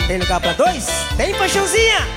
Tem lugar pra dois? Tem, paixãozinha?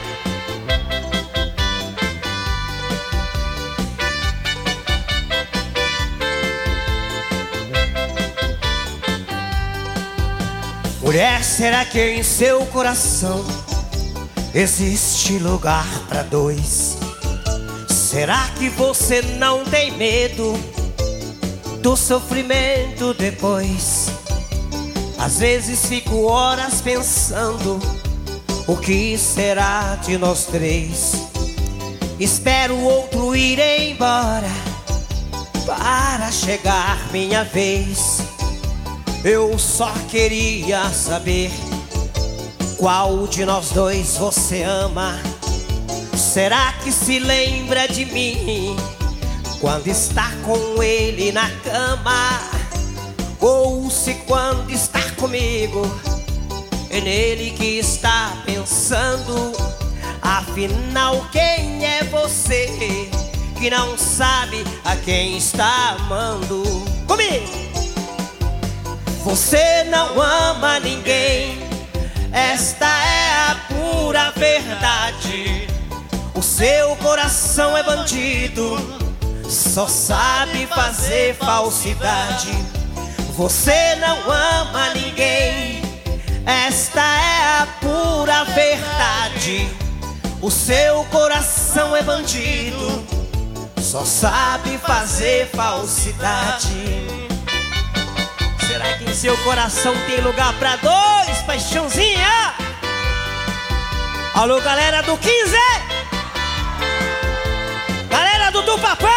Mulher, será que em seu coração existe lugar pra dois? Será que você não tem medo do sofrimento depois? Às vezes fico horas pensando o que será de nós três. Espero o outro ir embora para chegar minha vez. Eu só queria saber qual de nós dois você ama. Será que se lembra de mim quando está com ele na cama? Ou se quando está comigo é nele que está pensando? Afinal, quem é você que não sabe a quem está amando? Comigo! Você não ama ninguém, esta é a pura verdade. O seu coração é bandido, só sabe fazer falsidade. Você não ama ninguém, esta é a pura verdade. O seu coração é bandido, só sabe fazer falsidade. Será que em seu coração tem lugar pra dois, paixãozinha? Alô, galera do 15! Galera do Tupapão!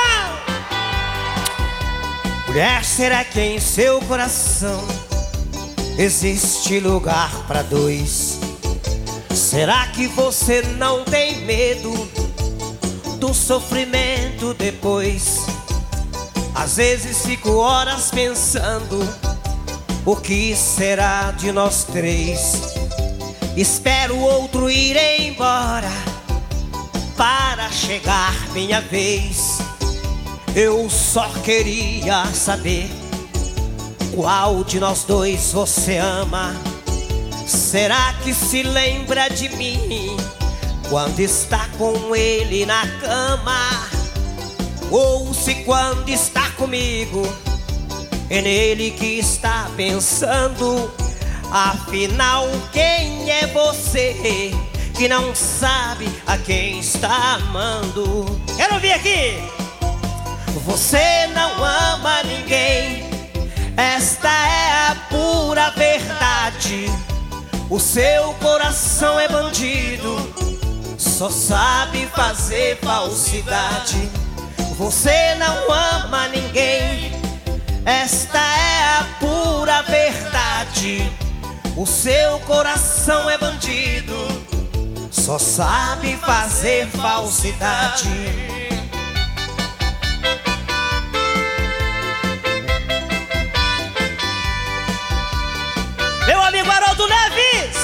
Mulher, será que em seu coração existe lugar pra dois? Será que você não tem medo do sofrimento depois? Às vezes fico horas pensando o que será de nós três. Espero o outro ir embora para chegar minha vez. Eu só queria saber qual de nós dois você ama. Será que se lembra de mim quando está com ele na cama? Ou se quando está comigo é nele que está pensando? Afinal, quem é você que não sabe a quem está amando? Quero ouvir aqui! Você não ama ninguém, esta é a pura verdade. O seu coração é bandido, só sabe fazer falsidade. Você não ama ninguém, esta é a pura verdade. O seu coração é bandido, só sabe fazer falsidade. Meu amigo Haroldo Neves!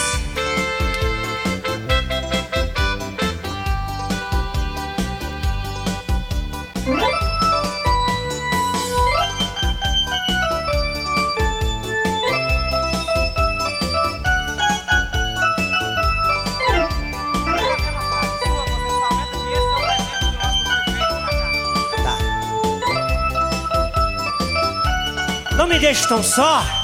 Não me deixe tão só.